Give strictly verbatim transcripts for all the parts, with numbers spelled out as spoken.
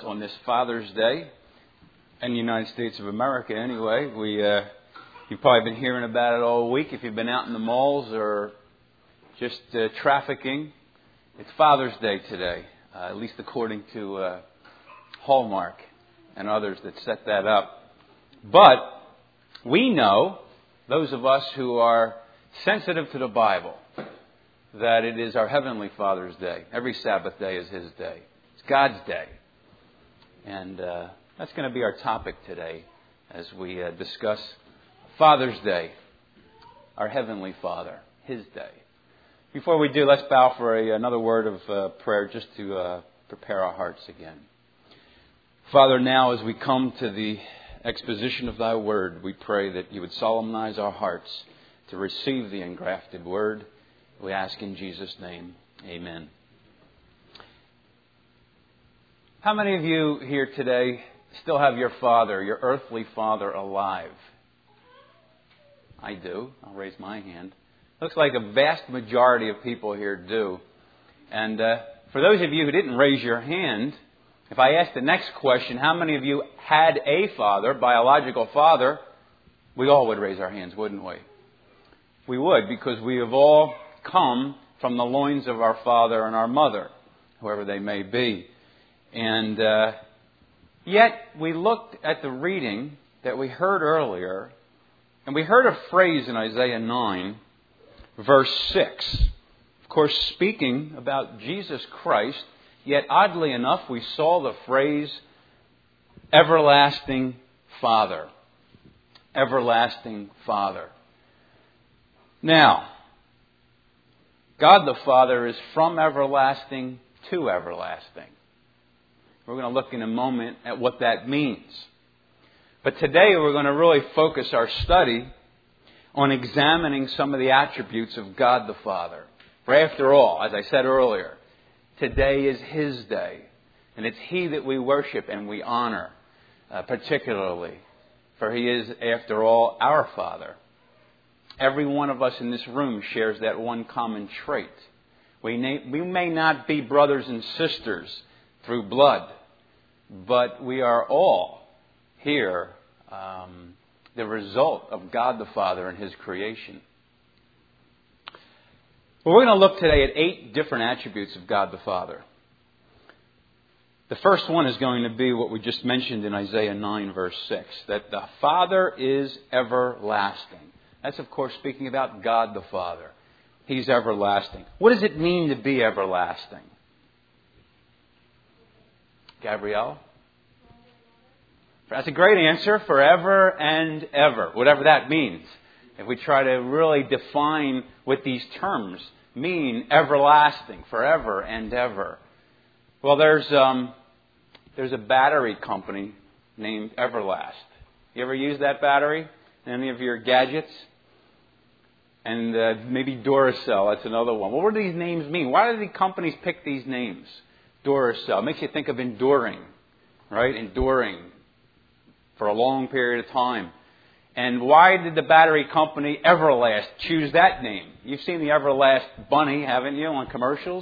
on this Father's Day in the United States of America anyway. We, uh, you've probably been hearing about it all week if you've been out in the malls or just uh, trafficking. It's Father's Day today, uh, at least according to uh, Hallmark and others that set that up. But we know, those of us who are sensitive to the Bible, that it is our Heavenly Father's Day. Every Sabbath day is His day. It's God's day. And uh, that's going to be our topic today as we uh, discuss Father's Day, our Heavenly Father, His day. Before we do, let's bow for a, another word of uh, prayer just to uh, prepare our hearts again. Father, now as we come to the exposition of Thy Word, we pray that You would solemnize our hearts to receive the engrafted Word. We ask in Jesus' name, amen. How many of you here today still have your father, your earthly father, alive? I do. I'll raise my hand. Looks like a vast majority of people here do. And uh, for those of you who didn't raise your hand, if I ask the next question, how many of you had a father, biological father, we all would raise our hands, wouldn't we? We would, because we have all come from the loins of our father and our mother, whoever they may be. And uh, yet we looked at the reading that we heard earlier, and we heard a phrase in Isaiah nine, verse six. Of course, speaking about Jesus Christ, yet oddly enough, we saw the phrase, everlasting Father. Everlasting Father. Now, God the Father is from everlasting to everlasting. We're going to look in a moment at what that means. But today we're going to really focus our study on examining some of the attributes of God the Father. For after all, as I said earlier, today is His day. And it's He that we worship and we honor, uh, particularly. For He is, after all, our Father. Every one of us in this room shares that one common trait. We, na- we may not be brothers and sisters through blood, but we are all here um, the result of God the Father and His creation. Well, we're going to look today at eight different attributes of God the Father. The first one is going to be what we just mentioned in Isaiah nine, verse six, that the Father is everlasting. That's, of course, speaking about God the Father. He's everlasting. What does it mean to be everlasting? Gabrielle? That's a great answer. Forever and ever. Whatever that means. If we try to really define what these terms mean, everlasting, forever and ever. Well, there's um, there's a battery company named Everlast. You ever use that battery in any of your gadgets? And uh, maybe Duracell, that's another one. Well, what do these names mean? Why do the companies pick these names? Duracell. It makes you think of enduring, right? Enduring for a long period of time. And why did the battery company Everlast choose that name? You've seen the Everlast bunny, haven't you, on commercials?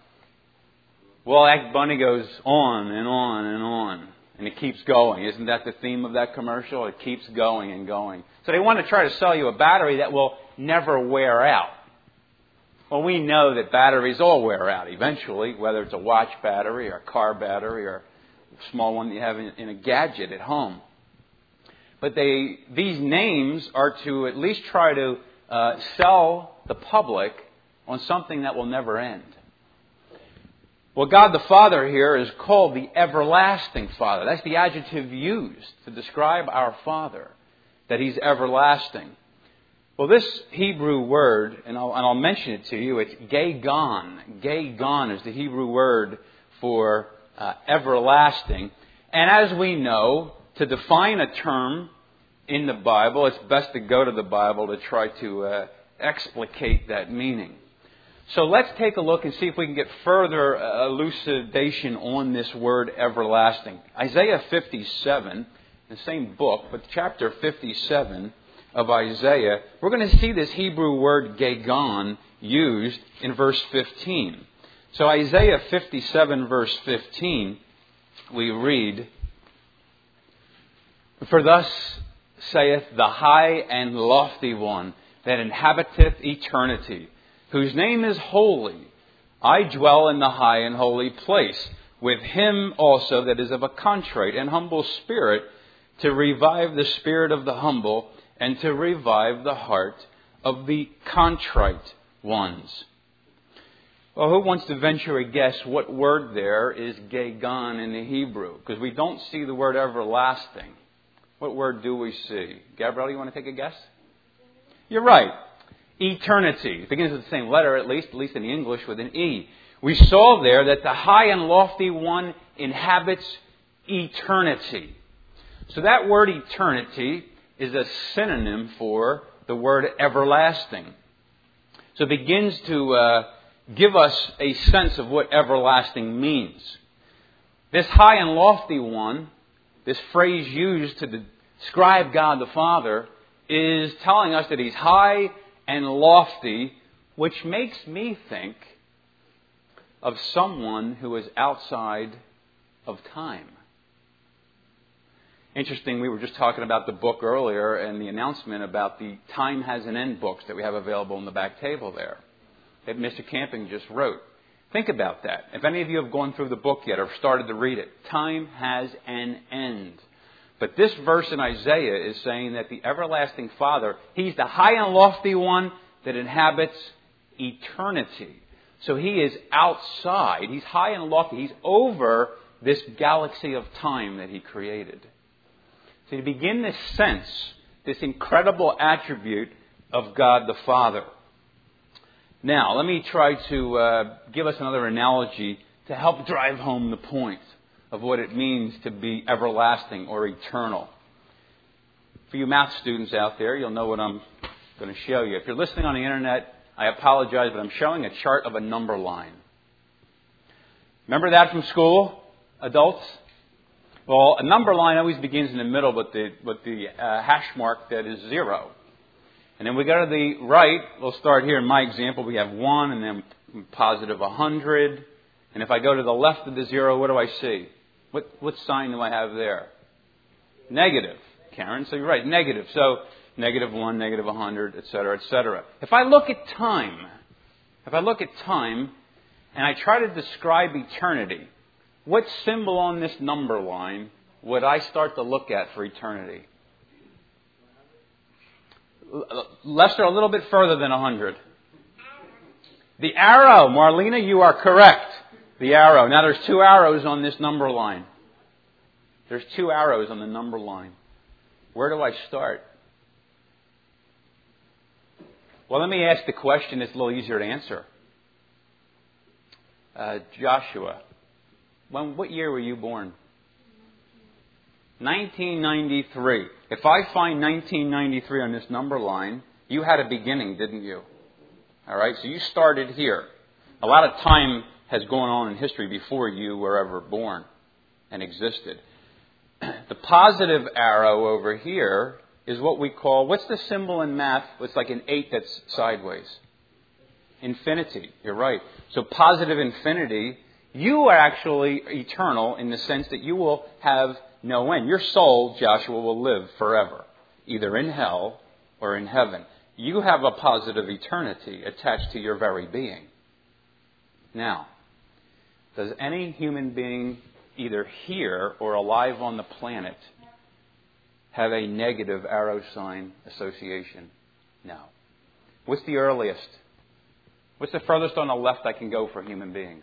Well, that bunny goes on and on and on. And it keeps going. Isn't that the theme of that commercial? It keeps going and going. So they want to try to sell you a battery that will never wear out. Well, we know that batteries all wear out eventually, whether it's a watch battery or a car battery or a small one that you have in, in a gadget at home. But they, these names are to at least try to uh, sell the public on something that will never end. Well, God the Father here is called the everlasting Father. That's the adjective used to describe our Father, that He's everlasting. Well, this Hebrew word, and I'll, and I'll mention it to you, it's Gagon. Gagon is the Hebrew word for uh, everlasting. And as we know, to define a term in the Bible, it's best to go to the Bible to try to uh, explicate that meaning. So let's take a look and see if we can get further elucidation on this word everlasting. Isaiah fifty-seven, the same book, but chapter fifty-seven of Isaiah, we're going to see this Hebrew word Gagon used in verse fifteen. So Isaiah fifty-seven, verse fifteen, we read, "For thus saith the high and lofty one that inhabiteth eternity, whose name is holy. I dwell in the high and holy place, with him also that is of a contrite and humble spirit, to revive the spirit of the humble, and to revive the heart of the contrite ones." Well, who wants to venture a guess what word there is Gagon in the Hebrew? Because we don't see the word everlasting. What word do we see? Gabrielle, you want to take a guess? You're right. Eternity. It begins with the same letter, at least, at least in the English, with an E. We saw there that the high and lofty one inhabits eternity. So that word eternity is a synonym for the word everlasting. So it begins to uh, give us a sense of what everlasting means. This high and lofty one, this phrase used to describe God the Father, is telling us that He's high and lofty, which makes me think of someone who is outside of time. Interesting, we were just talking about the book earlier and the announcement about the Time Has an End books that we have available on the back table there that Mister Camping just wrote. Think about that. If any of you have gone through the book yet or started to read it, time has an end. But this verse in Isaiah is saying that the everlasting Father, He's the high and lofty one that inhabits eternity. So He is outside. He's high and lofty. He's over this galaxy of time that He created. So you begin to sense this incredible attribute of God the Father. Now, let me try to uh, give us another analogy to help drive home the point of what it means to be everlasting or eternal. For you math students out there, you'll know what I'm going to show you. If you're listening on the internet, I apologize, but I'm showing a chart of a number line. Remember that from school, adults? Well, a number line always begins in the middle with the, with the uh, hash mark that is zero. And then we go to the right. We'll start here in my example. We have one and then positive one hundred. And if I go to the left of the zero, what do I see? What, what sign do I have there? Negative, Karen. So you're right, negative. So negative one, negative one hundred, et cetera, et cetera. If I look at time, if I look at time and I try to describe eternity, what symbol on this number line would I start to look at for eternity? Lester, a little bit further than one hundred. The arrow. Marlena, you are correct. The arrow. Now there's two arrows on this number line. There's two arrows on the number line. Where do I start? Well, let me ask the question that's a little easier to answer. Uh, Joshua, when, what year were you born? nineteen ninety-three. If I find nineteen ninety-three on this number line, you had a beginning, didn't you? All right, so you started here. A lot of time has gone on in history before you were ever born and existed. The positive arrow over here is what we call, what's the symbol in math? It's like an eight that's sideways. Infinity. You're right. So positive infinity, you are actually eternal in the sense that you will have no end. Your soul, Joshua, will live forever, either in hell or in heaven. You have a positive eternity attached to your very being. Now, does any human being, either here or alive on the planet, have a negative arrow sign association? No. What's the earliest? What's the furthest on the left I can go for human beings?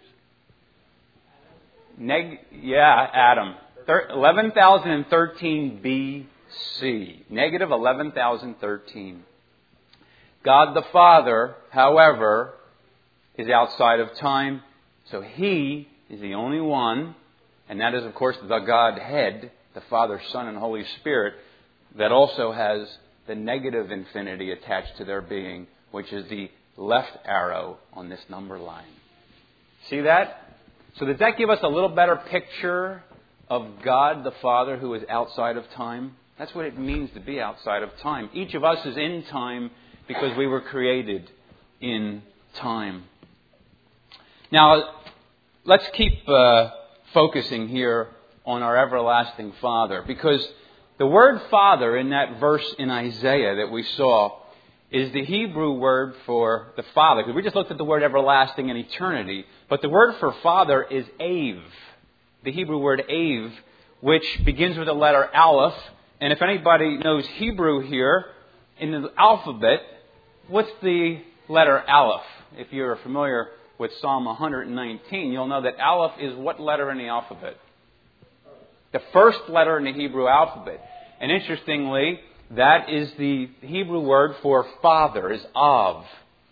Neg- yeah, Adam. eleven thousand thirteen B C. Negative eleven thousand thirteen. God the Father, however, is outside of time. So He is the only one, and that is, of course, the Godhead, the Father, Son, and Holy Spirit, that also has the negative infinity attached to their being, which is the left arrow on this number line. See that? So does that give us a little better picture of God the Father who is outside of time? That's what it means to be outside of time. Each of us is in time because we were created in time. Now, let's keep uh, focusing here on our everlasting Father. Because the word Father in that verse in Isaiah that we saw is the Hebrew word for the Father. Because we just looked at the word everlasting and eternity. But the word for Father is Av. The Hebrew word Av, which begins with the letter Aleph. And if anybody knows Hebrew here, in the alphabet, what's the letter Aleph? If you're familiar with Psalm one nineteen, you'll know that Aleph is what letter in the alphabet? The first letter in the Hebrew alphabet. And interestingly, that is the Hebrew word for father, is Av.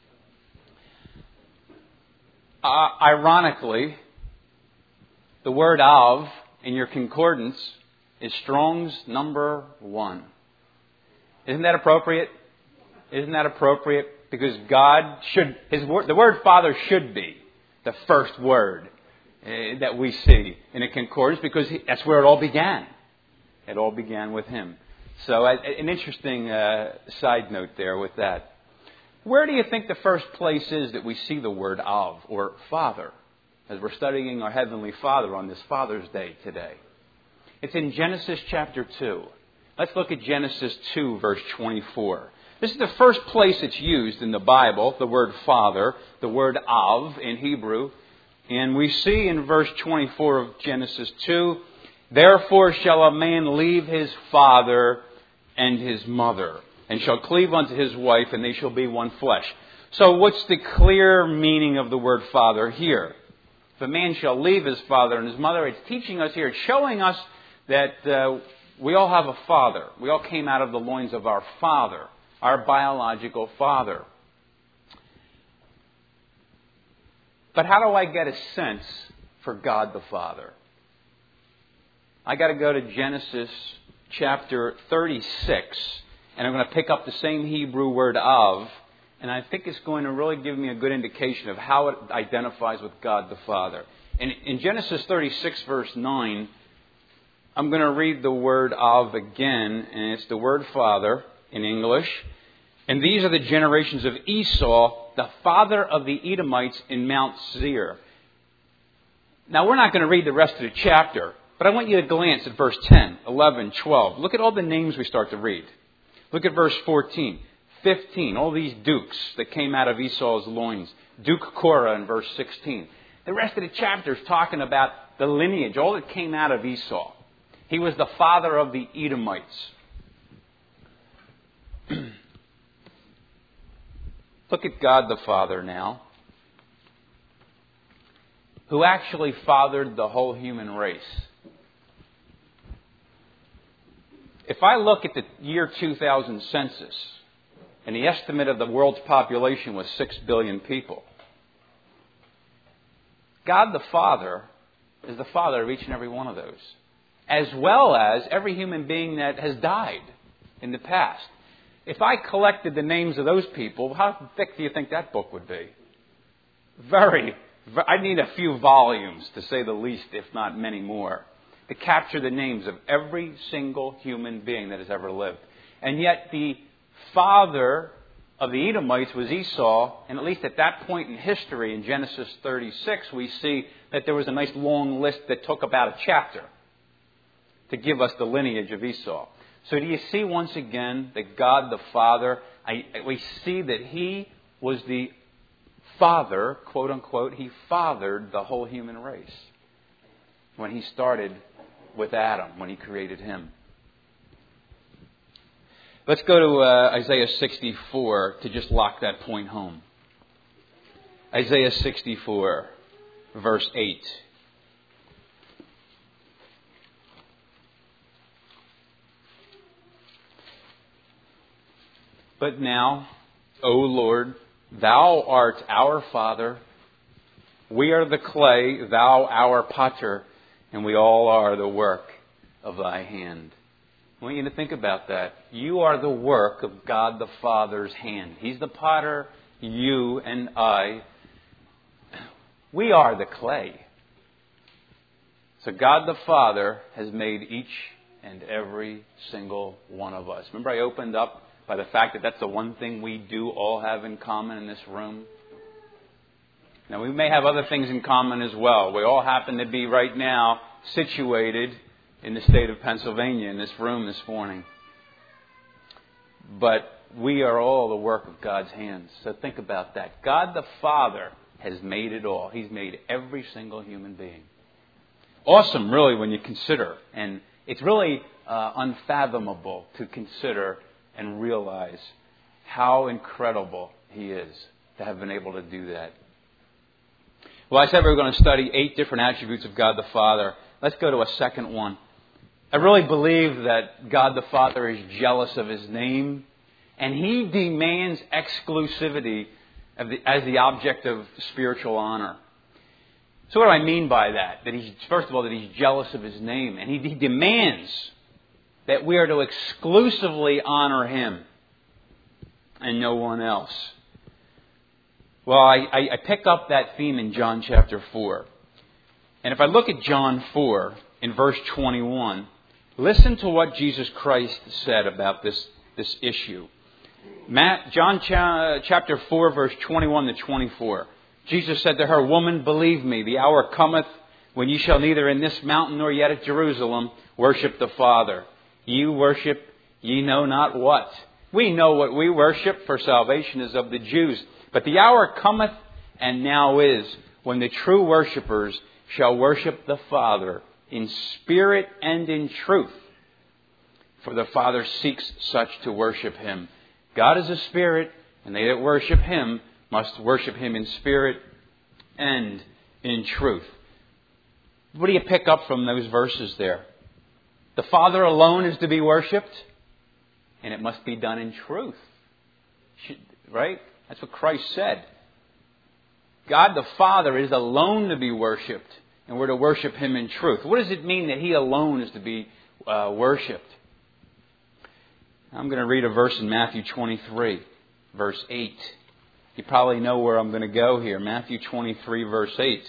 Uh, ironically, the word Av in your concordance is Strong's number one. Isn't that appropriate? Isn't that appropriate? Because God should, His word, the word Father should be the first word uh, that we see in a concordance, because he, that's where it all began. It all began with Him. So uh, an interesting uh, side note there with that. Where do you think the first place is that we see the word Av, or Father, as we're studying our Heavenly Father on this Father's Day today? It's in Genesis chapter two. Let's look at Genesis two, verse twenty-four. This is the first place it's used in the Bible, the word Father, the word Av in Hebrew. And we see in verse twenty-four of Genesis two, therefore shall a man leave his father and his mother, and shall cleave unto his wife, and they shall be one flesh. So what's the clear meaning of the word Father here? If a man shall leave his father and his mother, it's teaching us here, it's showing us that uh, we all have a father. We all came out of the loins of our father, our biological father. But how do I get a sense for God the Father? I got to go to Genesis chapter thirty-six, and I'm going to pick up the same Hebrew word Av, and I think it's going to really give me a good indication of how it identifies with God the Father. And in Genesis thirty-six, verse nine, I'm going to read the word Av again, and it's the word Father in English. And these are the generations of Esau, the father of the Edomites in Mount Seir. Now, we're not going to read the rest of the chapter, but I want you to glance at verse ten, eleven, twelve. Look at all the names we start to read. Look at verse fourteen, fifteen, all these dukes that came out of Esau's loins. Duke Korah in verse sixteen. The rest of the chapter is talking about the lineage, all that came out of Esau. He was the father of the Edomites. Look at God the Father now, who actually fathered the whole human race. If I look at the year two thousand census, and the estimate of the world's population was six billion people, God the Father is the father of each and every one of those, as well as every human being that has died in the past. If I collected the names of those people, how thick do you think that book would be? Very. I'd need a few volumes, to say the least, if not many more, to capture the names of every single human being that has ever lived. And yet the father of the Edomites was Esau, and at least at that point in history, in Genesis thirty-six, we see that there was a nice long list that took about a chapter to give us the lineage of Esau. So do you see once again that God the Father, I, we see that He was the father, quote unquote, He fathered the whole human race when He started with Adam, when He created him. Let's go to uh, Isaiah sixty-four to just lock that point home. Isaiah sixty-four, verse eight. But now, O Lord, Thou art our Father. We are the clay, Thou our potter, and we all are the work of Thy hand. I want you to think about that. You are the work of God the Father's hand. He's the potter, you and I. We are the clay. So God the Father has made each and every single one of us. Remember I opened up by the fact that that's the one thing we do all have in common in this room? Now, we may have other things in common as well. We all happen to be right now situated in the state of Pennsylvania in this room this morning. But we are all the work of God's hands. So think about that. God the Father has made it all. He's made every single human being. Awesome, really, when you consider. And it's really uh, unfathomable to consider and realize how incredible He is to have been able to do that. Well, I said we were going to study eight different attributes of God the Father. Let's go to a second one. I really believe that God the Father is jealous of His name, and He demands exclusivity of the, as the object of spiritual honor. So what do I mean by that? That he's, first of all, that He's jealous of His name, and He, he demands that we are to exclusively honor Him and no one else. Well, I, I, I pick up that theme in John chapter four. And if I look at John four in verse twenty-one, listen to what Jesus Christ said about this, this issue. Matt, John cha- chapter four, verse twenty-one to twenty-four. Jesus said to her, "Woman, believe me, the hour cometh when ye shall neither in this mountain nor yet at Jerusalem worship the Father. You worship ye know not what." We know what we worship, for salvation is of the Jews. But the hour cometh, and now is, when the true worshippers shall worship the Father in spirit and in truth. For the Father seeks such to worship Him. God is a spirit, and they that worship Him must worship Him in spirit and in truth. What do you pick up from those verses there? The Father alone is to be worshipped, and it must be done in truth. Right? That's what Christ said. God the Father is alone to be worshipped, and we're to worship Him in truth. What does it mean that He alone is to be uh, worshipped? I'm going to read a verse in Matthew twenty-three, verse eight. You probably know where I'm going to go here. Matthew twenty-three, verse eight.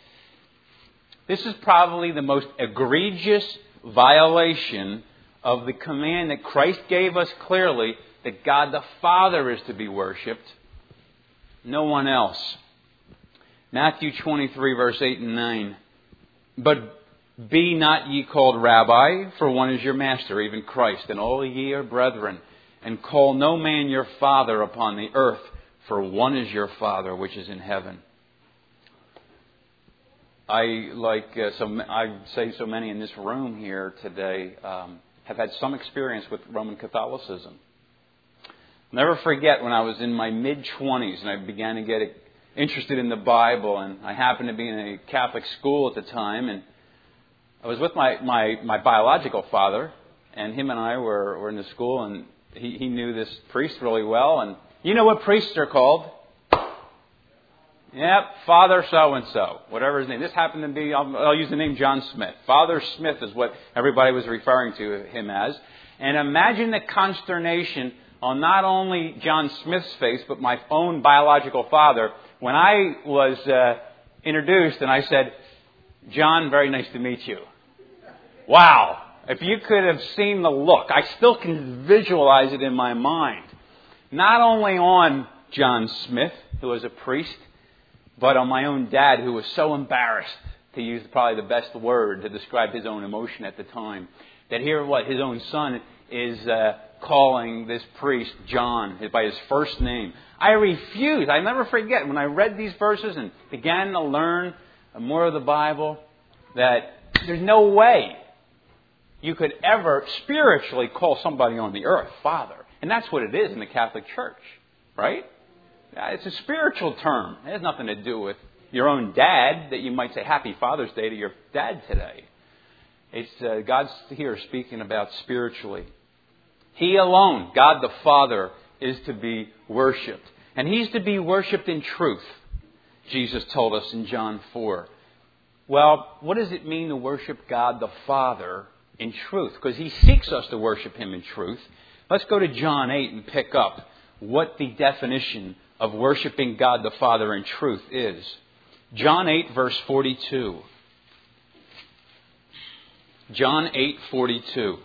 This is probably the most egregious violation of the command that Christ gave us clearly, that God the Father is to be worshipped, no one else. Matthew twenty-three, verse eight and nine. But be not ye called Rabbi, for one is your master, even Christ, and all ye are brethren. And call no man your father upon the earth, for one is your Father which is in heaven. I, like uh, so, I say so many in this room here today, um, have had some experience with Roman Catholicism. I'll never forget when I was in my mid-twenties and I began to get interested in the Bible, and I happened to be in a Catholic school at the time, and I was with my, my, my biological father, and him and I were, were in the school, and he, he knew this priest really well, and you know what priests are called? Yep, Father so-and-so, whatever his name. This happened to be, I'll, I'll use the name John Smith. Father Smith is what everybody was referring to him as. And imagine the consternation on not only John Smith's face, but my own biological father, when I was uh, introduced and I said, "John, very nice to meet you." Wow. If you could have seen the look, I still can visualize it in my mind. Not only on John Smith, who was a priest, but on my own dad, who was so embarrassed, to use probably the best word to describe his own emotion at the time, that here what his own son is uh, calling this priest John by his first name. I refused. I never forget when I read these verses and began to learn more of the Bible, that there's no way you could ever spiritually call somebody on the earth Father. And that's what it is in the Catholic Church, right? It's a spiritual term. It has nothing to do with your own dad, that you might say Happy Father's Day to your dad today. It's uh, God's here speaking about spiritually. He alone, God the Father, is to be worshipped. And He's to be worshipped in truth, Jesus told us in John four. Well, what does it mean to worship God the Father in truth? Because He seeks us to worship Him in truth. Let's go to John eight and pick up what the definition of worshiping God the Father in truth is. John eight, verse forty-two. John eight, forty-two.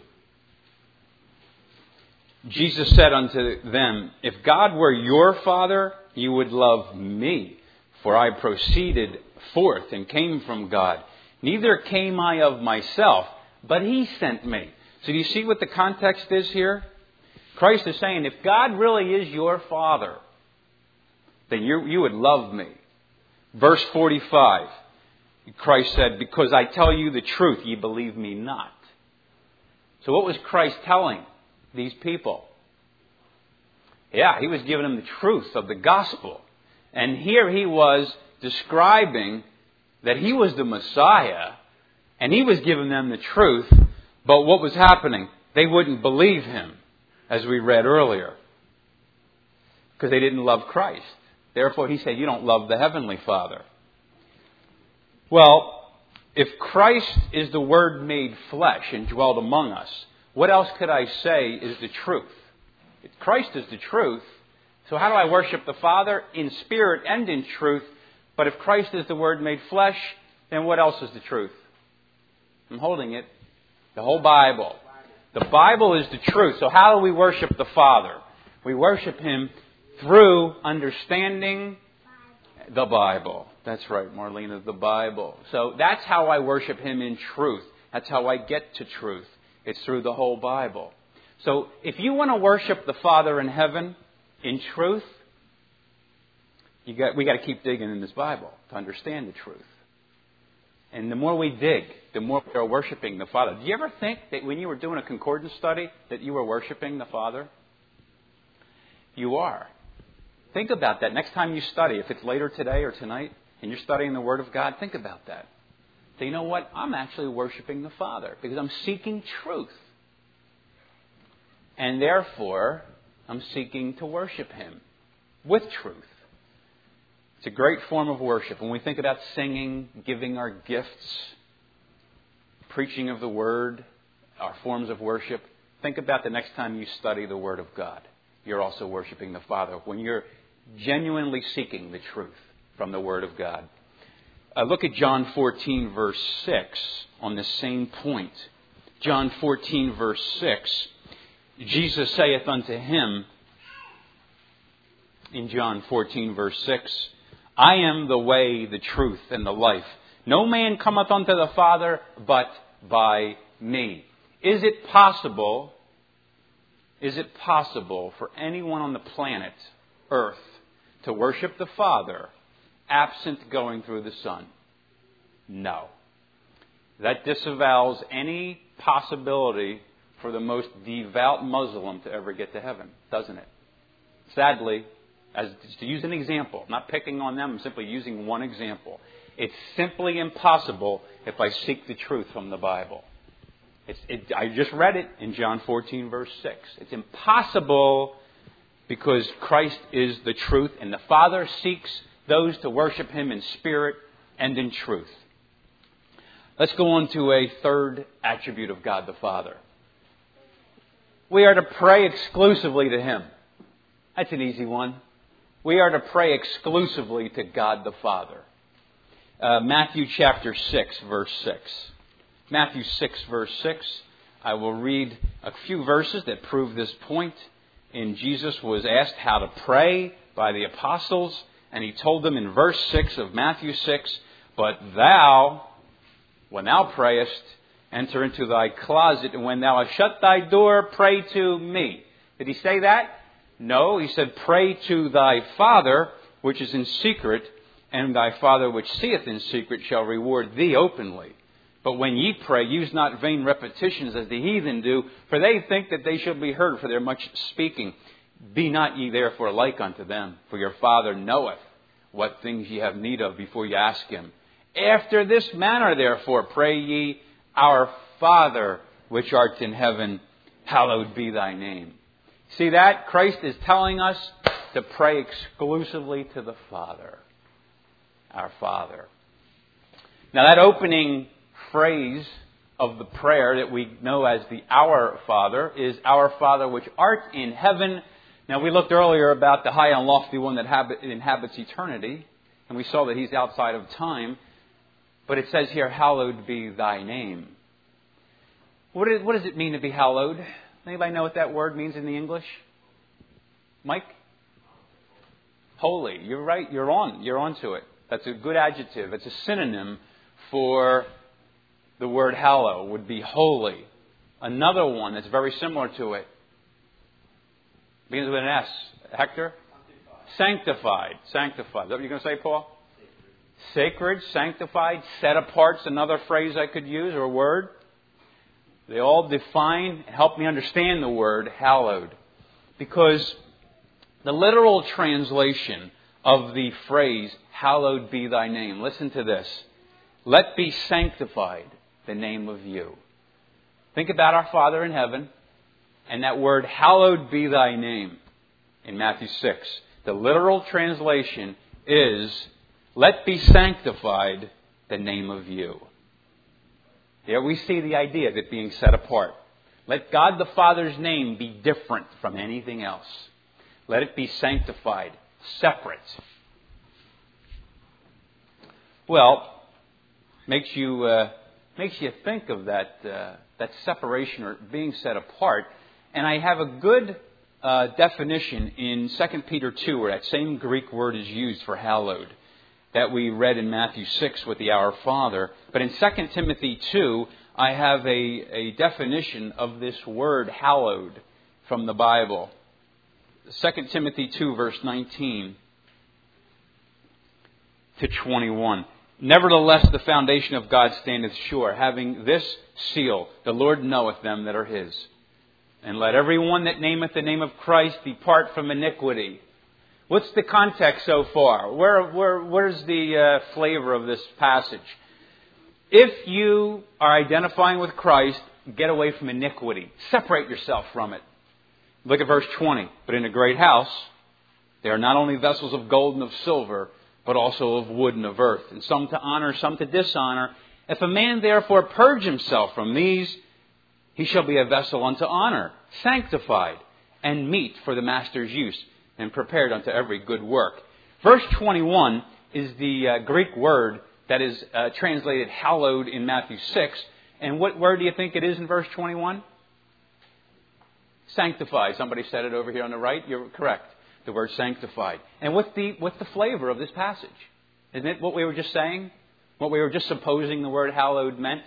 Jesus said unto them, "If God were your Father, you would love me, for I proceeded forth and came from God. Neither came I of myself, but He sent me. So do you see what the context is here? Christ is saying, if God really is your Father, then you, you would love me. Verse forty-five, Christ said, because I tell you the truth, ye believe me not. So what was Christ telling these people? Yeah, He was giving them the truth of the gospel. And here He was describing that He was the Messiah, and He was giving them the truth. But what was happening? They wouldn't believe Him, as we read earlier, because they didn't love Christ. Therefore, He said, you don't love the Heavenly Father. Well, if Christ is the Word made flesh and dwelt among us, what else could I say is the truth? If Christ is the truth, so how do I worship the Father? In spirit and in truth. But if Christ is the Word made flesh, then what else is the truth? I'm holding it. The whole Bible. The Bible is the truth. So how do we worship the Father? We worship Him through understanding the Bible. That's right, Marlena, the Bible. So that's how I worship Him in truth. That's how I get to truth. It's through the whole Bible. So if you want to worship the Father in heaven in truth, you got, we got to keep digging in this Bible to understand the truth. And the more we dig, the more we are worshiping the Father. Do you ever think that when you were doing a concordance study that you were worshiping the Father? You are. Think about that next time you study. If it's later today or tonight and you're studying the Word of God, think about that. So you know what? I'm actually worshiping the Father because I'm seeking truth. And therefore, I'm seeking to worship Him with truth. It's a great form of worship. When we think about singing, giving our gifts, preaching of the Word, our forms of worship, think about the next time you study the Word of God. You're also worshiping the Father when you're genuinely seeking the truth from the Word of God. Uh, look at John fourteen, verse six on the same point. John fourteen, verse six. Jesus saith unto him, in John fourteen, verse six, I am the way, the truth, and the life. No man cometh unto the Father but by me. Is it possible, is it possible for anyone on the planet Earth to worship the Father absent going through the Son? No. That disavows any possibility for the most devout Muslim to ever get to heaven, doesn't it? Sadly, as to use an example, not picking on them, I'm simply using one example. It's simply impossible if I seek the truth from the Bible. It's, it, I just read it in John fourteen, verse six. It's impossible because Christ is the truth, and the Father seeks those to worship Him in spirit and in truth. Let's go on to a third attribute of God the Father. We are to pray exclusively to Him. That's an easy one. We are to pray exclusively to God the Father. Uh, Matthew chapter six, verse six. Matthew six, verse six. I will read a few verses that prove this point. And Jesus was asked how to pray by the apostles. And He told them in verse six of Matthew six, but thou, when thou prayest, enter into thy closet, and when thou hast shut thy door, pray to me. Did He say that? No, He said, pray to thy Father, which is in secret, and thy Father which seeth in secret shall reward thee openly. But when ye pray, use not vain repetitions as the heathen do, for they think that they shall be heard for their much speaking. Be not ye therefore like unto them, for your Father knoweth what things ye have need of before ye ask Him. After this manner therefore pray ye, Our Father which art in heaven, hallowed be thy name. See that? Christ is telling us to pray exclusively to the Father. Our Father. Now that opening phrase of the prayer that we know as the Our Father is Our Father which art in heaven. Now we looked earlier about the high and lofty one that inhabits eternity. And we saw that He's outside of time. But it says here, hallowed be thy name. What, is, what does it mean to be hallowed? Anybody know what that word means in the English? Mike? Holy. You're right. You're on. You're on to it. That's a good adjective. It's a synonym for the word hallow would be holy. Another one that's very similar to it begins with an S. Hector? Sanctified. Sanctified. Is that what you're going to say, Paul? Sacred, sanctified, set apart's another phrase I could use, or a word. They all define, help me understand the word hallowed. Because the literal translation of the phrase, hallowed be thy name. Listen to this. Let be sanctified the name of you. Think about our Father in heaven and that word, hallowed be thy name, in Matthew six. The literal translation is, let be sanctified the name of you. There we see the idea of it being set apart. Let God the Father's name be different from anything else. Let it be sanctified, separate. Well, makes you uh, makes you think of that uh, that separation or being set apart. And I have a good uh, definition in Second Peter two, where that same Greek word is used for hallowed, that we read in Matthew six with the Our Father. But in Second Timothy two, I have a, a definition of this word hallowed from the Bible. Second Timothy two, verse nineteen to twenty-one. Nevertheless, the foundation of God standeth sure, having this seal, the Lord knoweth them that are his. And let every one that nameth the name of Christ depart from iniquity. What's the context so far? Where, where, where's the uh, flavor of this passage? If you are identifying with Christ, get away from iniquity. Separate yourself from it. Look at verse twenty. But in a great house, there are not only vessels of gold and of silver, but also of wood and of earth, and some to honor, some to dishonor. If a man therefore purge himself from these, he shall be a vessel unto honor, sanctified, and meet for the master's use, and prepared unto every good work. Verse twenty-one is the uh, Greek word that is uh, translated hallowed in Matthew six. And what word do you think it is in verse twenty-one? Sanctified. Somebody said it over here on the right. You're correct. The word sanctified. And what's the, what's the flavor of this passage? Isn't it what we were just saying? What we were just supposing the word hallowed meant?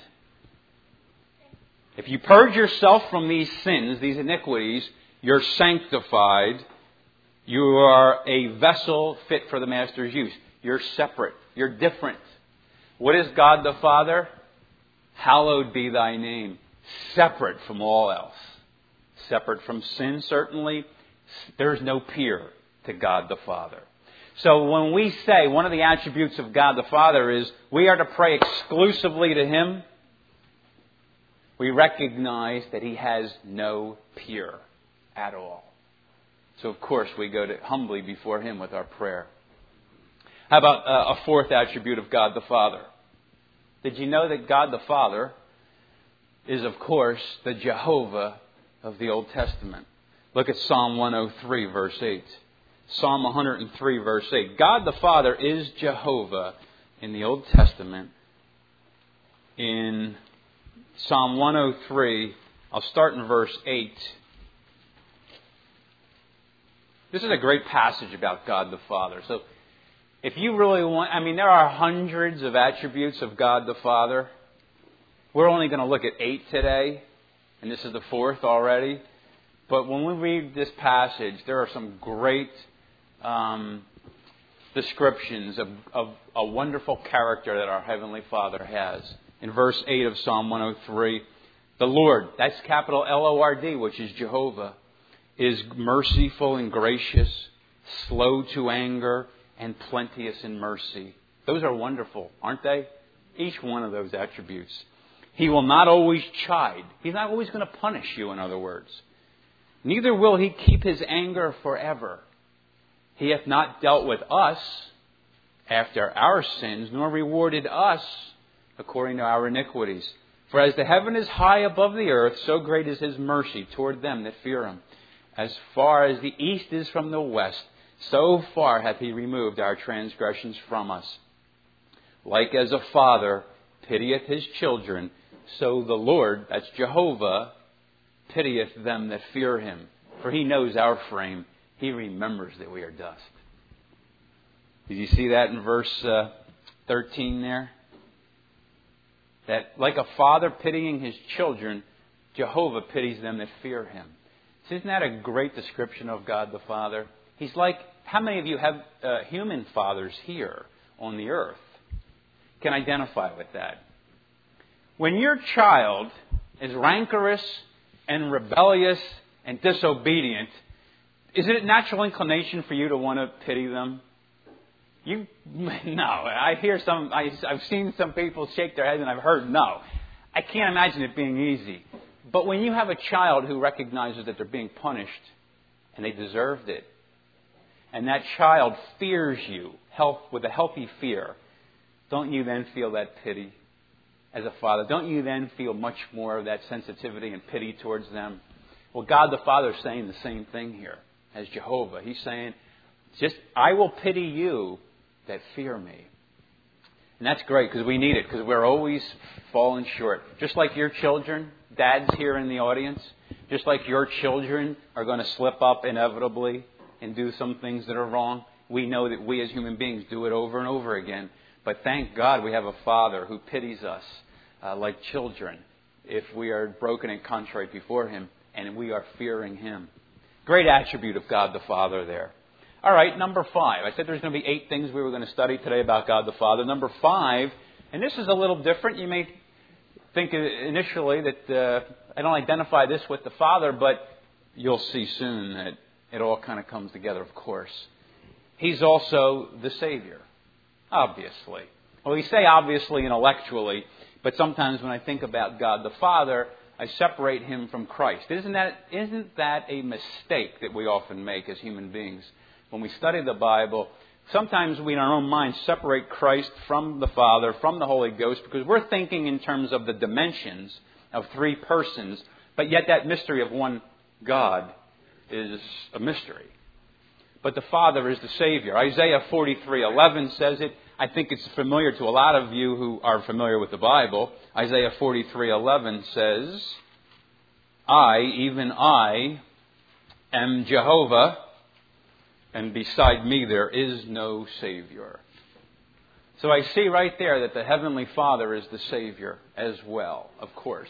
If you purge yourself from these sins, these iniquities, you're sanctified. You are a vessel fit for the master's use. You're separate. You're different. What is God the Father? Hallowed be thy name. Separate from all else. Separate from sin, certainly. There's no peer to God the Father. So when we say one of the attributes of God the Father is we are to pray exclusively to Him, we recognize that He has no peer at all. So of course we go to humbly before Him with our prayer. How about uh, a fourth attribute of God the Father? Did you know that God the Father is, of course, the Jehovah of the Old Testament? Look at Psalm one oh three, verse eight. Psalm one oh three, verse eight. God the Father is Jehovah in the Old Testament. In Psalm one oh three, I'll start in verse eight. This is a great passage about God the Father. So if you really want, I mean, there are hundreds of attributes of God the Father. We're only going to look at eight today, and this is the fourth already. But when we read this passage, there are some great um, descriptions of, of a wonderful character that our Heavenly Father has. In verse eight of Psalm one oh three, the Lord, that's capital L O R D, which is Jehovah, is merciful and gracious, slow to anger, and plenteous in mercy. Those are wonderful, aren't they? Each one of those attributes. He will not always chide. He's not always going to punish you, in other words. Neither will He keep His anger forever. He hath not dealt with us after our sins, nor rewarded us according to our iniquities. For as the heaven is high above the earth, so great is His mercy toward them that fear Him. As far as the east is from the west, so far hath He removed our transgressions from us. Like as a father pitieth his children, so the Lord, that's Jehovah, pitieth them that fear Him. For He knows our frame. He remembers that we are dust. Did you see that in verse uh, thirteen there? That like a father pitying his children, Jehovah pities them that fear him. So isn't that a great description of God the Father? He's like, how many of you have uh, human fathers here on the earth? Can identify with that. When your child is rancorous and rebellious and disobedient, is it a natural inclination for you to want to pity them? You no. I hear some. I, I've seen some people shake their heads, and I've heard no. I can't imagine it being easy. But when you have a child who recognizes that they're being punished and they deserved it, and that child fears you health, with a healthy fear, don't you then feel that pity as a father? Don't you then feel much more of that sensitivity and pity towards them? Well, God the Father is saying the same thing here as Jehovah. He's saying, just I will pity you that fear me. And that's great because we need it, because we're always falling short. Just like your children, dads here in the audience, just like your children are going to slip up inevitably and do some things that are wrong. We know that we as human beings do it over and over again. But thank God we have a Father who pities us uh, like children if we are broken and contrite before Him and we are fearing Him. Great attribute of God the Father there. All right, number five. I said there's going to be eight things we were going to study today about God the Father. Number five, and this is a little different. You may think initially that uh, I don't identify this with the Father, but you'll see soon that it all kind of comes together, of course. He's also the Savior, obviously. Well, we say obviously intellectually, but sometimes when I think about God the Father, I separate Him from Christ. Isn't that, isn't that a mistake that we often make as human beings? When we study the Bible, sometimes we in our own minds separate Christ from the Father, from the Holy Ghost, because we're thinking in terms of the dimensions of three persons, but yet that mystery of one God is a mystery. But the Father is the Savior. Isaiah forty-three eleven says it. I think it's familiar to a lot of you who are familiar with the Bible. Isaiah forty-three eleven says, I, even I, am Jehovah, and beside me there is no Savior. So I see right there that the Heavenly Father is the Savior as well, of course.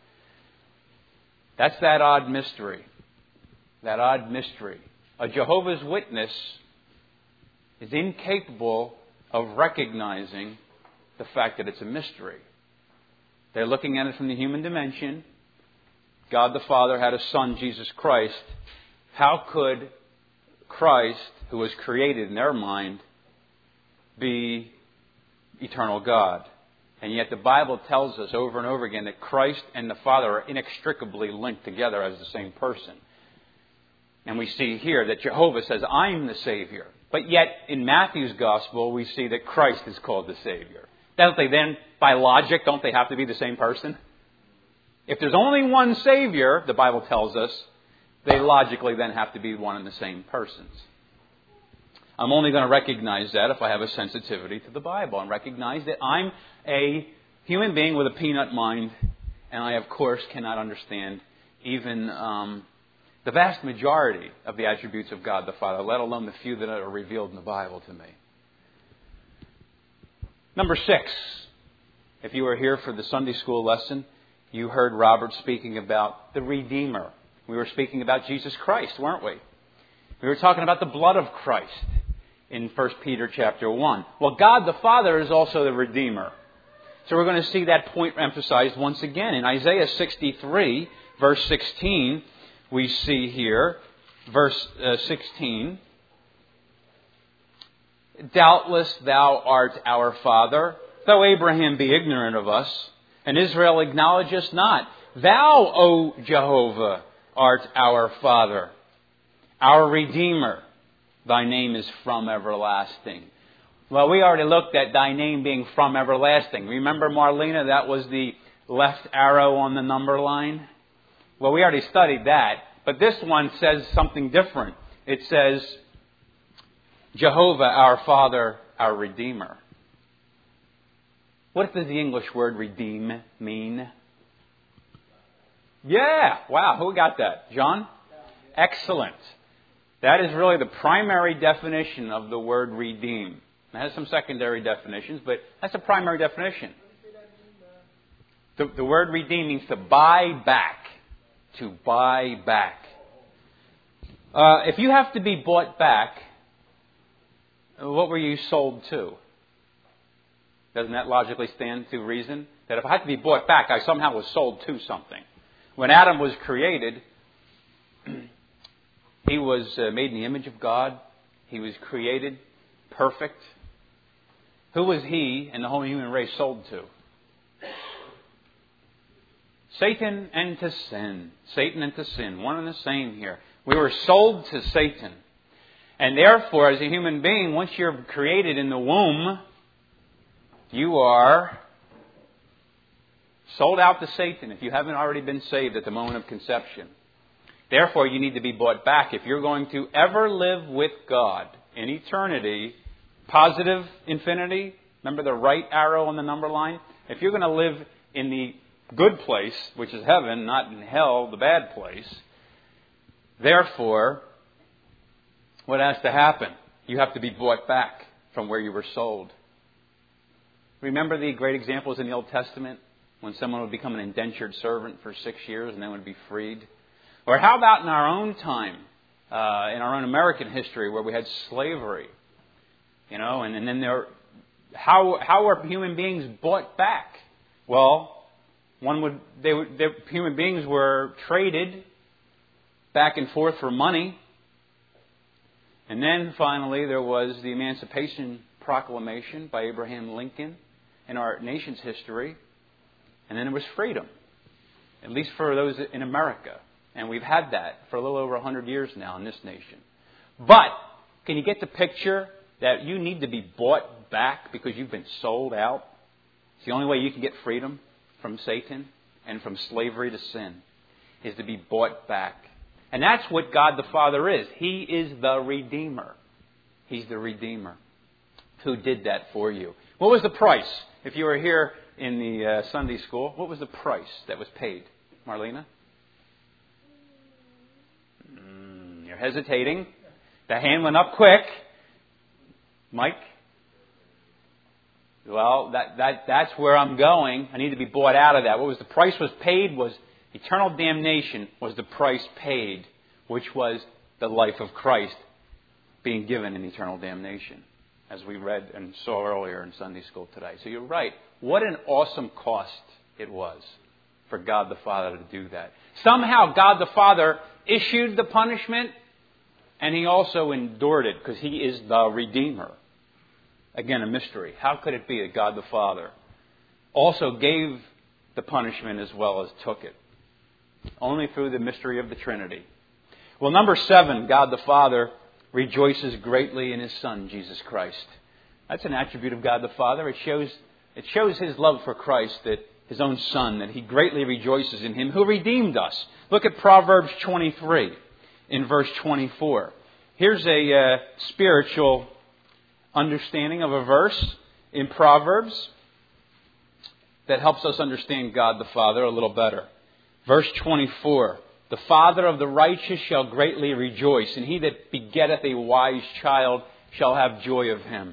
That's that odd mystery. That odd mystery. A Jehovah's Witness is incapable of recognizing the fact that it's a mystery. They're looking at it from the human dimension. God the Father had a Son, Jesus Christ. How could Christ, who was created in their mind, be eternal God? And yet the Bible tells us over and over again that Christ and the Father are inextricably linked together as the same person. And we see here that Jehovah says, I'm the Savior. But yet in Matthew's Gospel, we see that Christ is called the Savior. Don't they then, by logic, don't they have to be the same person? If there's only one Savior, the Bible tells us, they logically then have to be one and the same persons. I'm only going to recognize that if I have a sensitivity to the Bible and recognize that I'm a human being with a peanut mind, and I, of course, cannot understand even um, the vast majority of the attributes of God the Father, let alone the few that are revealed in the Bible to me. Number six, if you were here for the Sunday school lesson, you heard Robert speaking about the Redeemer. We were speaking about Jesus Christ, weren't we? We were talking about the blood of Christ in First Peter chapter one. Well, God the Father is also the Redeemer. So we're going to see that point emphasized once again. In Isaiah sixty-three, verse sixteen, we see here, verse uh, sixteen, Doubtless thou art our Father, though Abraham be ignorant of us, and Israel acknowledge us not. Thou, O Jehovah, art our Father, our Redeemer. Thy name is from everlasting. Well, we already looked at thy name being from everlasting. Remember, Marlena, that was the left arrow on the number line? Well, we already studied that. But this one says something different. It says, Jehovah, our Father, our Redeemer. What does the English word redeem mean? Yeah. Wow. Who got that? John? Excellent. That is really the primary definition of the word redeem. It has some secondary definitions, but that's a primary definition. The, the word redeem means to buy back. To buy back. Uh, if you have to be bought back, what were you sold to? Doesn't that logically stand to reason? That if I had to be bought back, I somehow was sold to something. When Adam was created, he was uh, made in the image of God. He was created perfect. Who was he and the whole human race sold to? Satan and to sin. Satan and to sin. One and the same here. We were sold to Satan. And therefore, as a human being, once you're created in the womb, you are sold out to Satan if you haven't already been saved at the moment of conception. Therefore, you need to be bought back. If you're going to ever live with God in eternity, positive infinity, remember the right arrow on the number line? If you're going to live in the good place, which is heaven, not in hell, the bad place, therefore, what has to happen? You have to be bought back from where you were sold. Remember the great examples in the Old Testament when someone would become an indentured servant for six years and then would be freed? Or how about in our own time, uh, in our own American history where we had slavery? You know, and, and then there, how how are human beings bought back? Well, one would they would they, human beings were traded back and forth for money. And then finally there was the Emancipation Proclamation by Abraham Lincoln in our nation's history. And then there was freedom, at least for those in America. And we've had that for a little over one hundred years now in this nation. But can you get the picture that you need to be bought back because you've been sold out? It's the only way you can get freedom from Satan and from slavery to sin is to be bought back. And that's what God the Father is. He is the Redeemer. He's the Redeemer who did that for you. What was the price? If you were here in the uh, Sunday school, what was the price that was paid? Marlena? Mm, you're hesitating. The hand went up quick. Mike? Well, that, that that's where I'm going. I need to be bought out of that. What was the price was paid was eternal damnation was the price paid, which was the life of Christ being given in eternal damnation, as we read and saw earlier in Sunday school today. So you're right. What an awesome cost it was for God the Father to do that. Somehow God the Father issued the punishment, and He also endured it because He is the Redeemer. Again, a mystery. How could it be that God the Father also gave the punishment as well as took it? Only through the mystery of the Trinity. Well, number seven, God the Father rejoices greatly in His Son, Jesus Christ. That's an attribute of God the Father. It shows, it shows His love for Christ, that His own Son, that He greatly rejoices in Him who redeemed us. Look at Proverbs twenty-three in verse twenty-four. Here's a uh, spiritual understanding of a verse in Proverbs that helps us understand God the Father a little better. Verse twenty-four. The father of the righteous shall greatly rejoice, and he that begetteth a wise child shall have joy of him.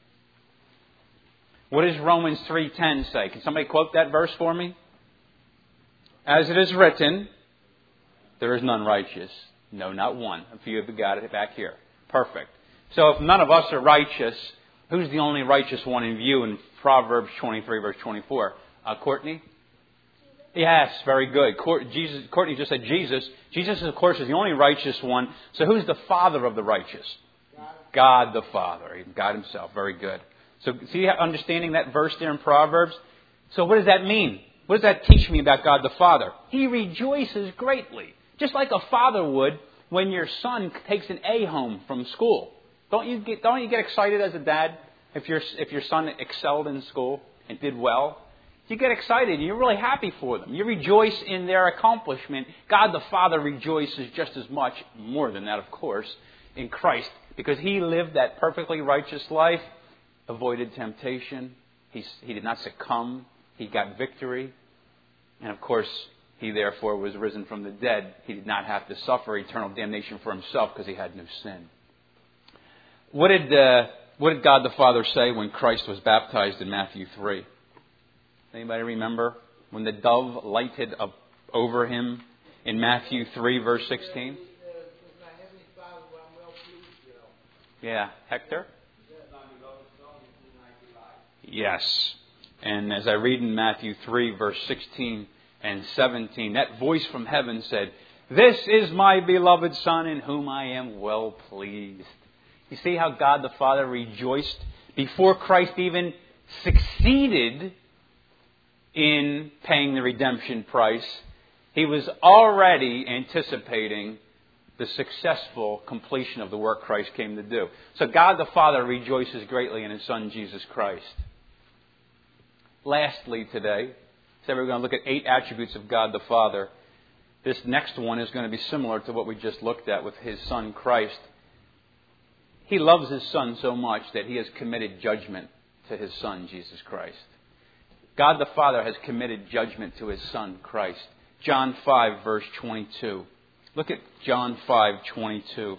What does Romans three ten say? Can somebody quote that verse for me? As it is written, there is none righteous. No, not one. A few have got it back here. Perfect. So if none of us are righteous, who's the only righteous one in view in Proverbs twenty-three, verse twenty-four? Uh, Courtney? Yes, very good. Jesus, Courtney just said Jesus. Jesus, of course, is the only righteous one. So who's the father of the righteous? God, God the Father. God Himself. Very good. So see, understanding that verse there in Proverbs? So what does that mean? What does that teach me about God the Father? He rejoices greatly. Just like a father would when your son takes an A home from school. Don't you get, don't you get excited as a dad if your, if your son excelled in school and did well? You get excited. You're really happy for them. You rejoice in their accomplishment. God the Father rejoices just as much, more than that, of course, in Christ. Because He lived that perfectly righteous life, avoided temptation. He, he did not succumb. He got victory. And, of course, He therefore was risen from the dead. He did not have to suffer eternal damnation for Himself because He had no sin. What did, uh, what did God the Father say when Christ was baptized in Matthew three? Anybody remember when the dove lighted up over him in Matthew three, verse sixteen? Yeah, Hector? Yes. And as I read in Matthew three, verse sixteen and seventeen, that voice from heaven said, "This is my beloved Son in whom I am well pleased." You see how God the Father rejoiced before Christ even succeeded in paying the redemption price. He was already anticipating the successful completion of the work Christ came to do. So God the Father rejoices greatly in His Son, Jesus Christ. Lastly today, so we're going to look at eight attributes of God the Father. This next one is going to be similar to what we just looked at with His Son, Christ. He loves His Son so much that He has committed judgment to His Son, Jesus Christ. God the Father has committed judgment to His Son, Christ. John five, verse twenty-two. Look at John five, twenty-two.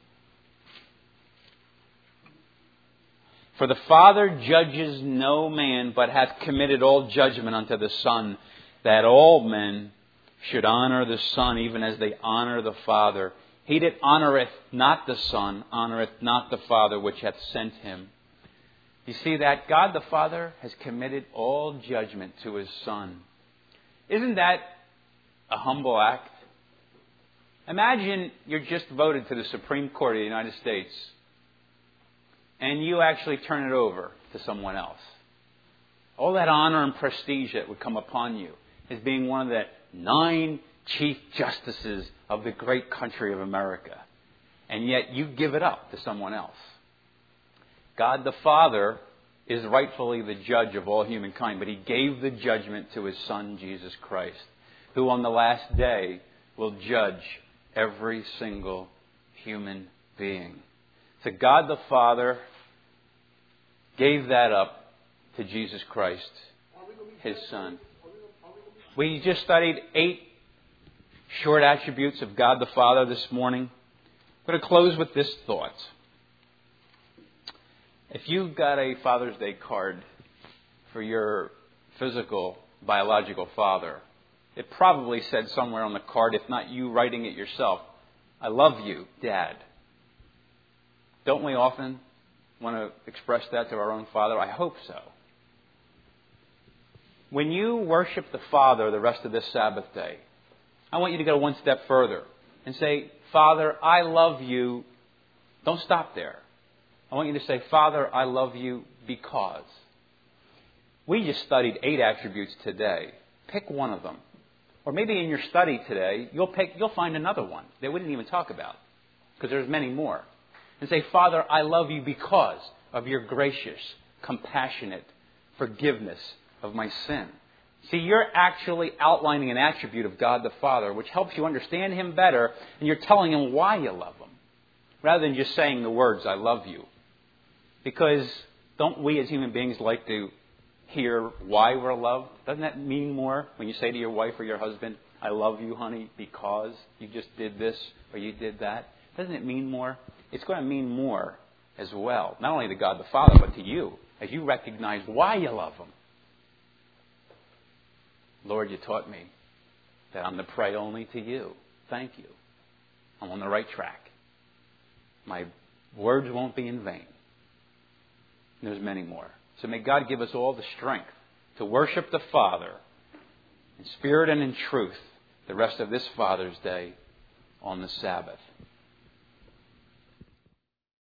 "For the Father judges no man, but hath committed all judgment unto the Son, that all men should honor the Son, even as they honor the Father. He that honoureth not the Son, honoureth not the Father which hath sent him." You see that? God the Father has committed all judgment to His Son. Isn't that a humble act? Imagine you're just voted to the Supreme Court of the United States, and you actually turn it over to someone else. All that honor and prestige that would come upon you as being one of the nine Chief Justices of the great country of America. And yet you give it up to someone else. God the Father is rightfully the judge of all humankind, but He gave the judgment to His Son, Jesus Christ, who on the last day will judge every single human being. So God the Father gave that up to Jesus Christ, His Son. We just studied eight short attributes of God the Father this morning. I'm going to close with this thought. If you got a Father's Day card for your physical, biological father, it probably said somewhere on the card, if not you writing it yourself, "I love you, Dad." Don't we often want to express that to our own Father? I hope so. When you worship the Father the rest of this Sabbath day, I want you to go one step further and say, "Father, I love you." Don't stop there. I want you to say, "Father, I love you because." We just studied eight attributes today. Pick one of them. Or maybe in your study today, you'll pick, you'll find another one that we didn't even talk about, because there's many more. And say, "Father, I love you because of your gracious, compassionate forgiveness of my sin." See, you're actually outlining an attribute of God the Father, which helps you understand Him better, and you're telling Him why you love Him, rather than just saying the words, "I love you." Because don't we as human beings like to hear why we're loved? Doesn't that mean more when you say to your wife or your husband, "I love you, honey, because you just did this or you did that"? Doesn't it mean more? It's going to mean more as well. Not only to God the Father, but to you, as you recognize why you love Him. "Lord, you taught me that I'm to pray only to you. Thank you. I'm on the right track. My words won't be in vain." And there's many more. So may God give us all the strength to worship the Father in spirit and in truth the rest of this Father's Day on the Sabbath.